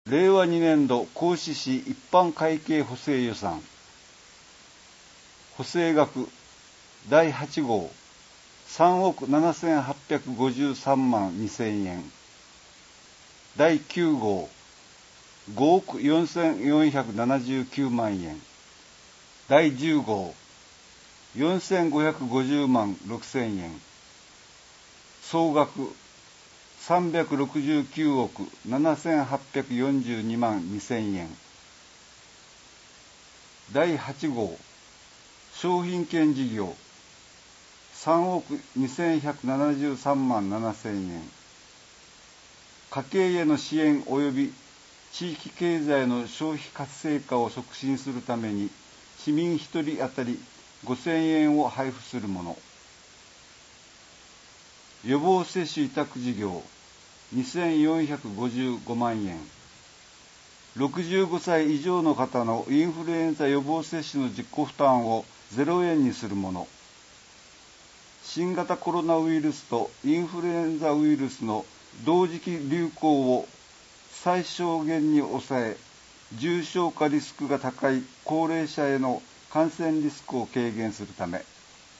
令和2年度皇嗣市一般会計補正予算補正額第8号3億7853万2000円第9号5億4479万円第10号4550万6000円総額369億7842万2000円第8号商品券事業3億2173万7000円家計への支援及び地域経済の消費活性化を促進するために市民1人当たり5000円を配布するもの予防接種委託事業2455万円65歳以上の方のインフルエンザ予防接種の実行負担を0円にするもの新型コロナウイルスとインフルエンザウイルスの同時期流行を最小限に抑え重症化リスクが高い高齢者への感染リスクを軽減するため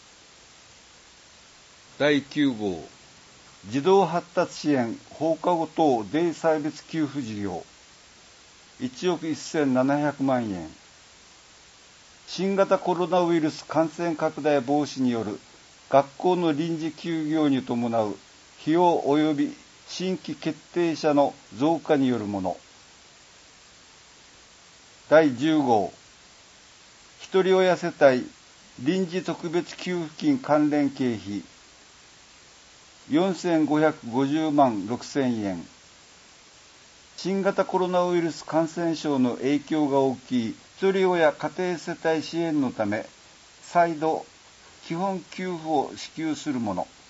第9号児童発達支援放課後等デイサービス給付事業1億1700万円新型コロナウイルス感染拡大防止による学校の臨時休業に伴う費用及び新規決定者の増加によるもの第10号ひとり親世帯臨時特別給付金関連経費4550万6000円新型コロナウイルス感染症の影響が大きいひとり親家庭世帯支援のため再度基本給付を支給するもの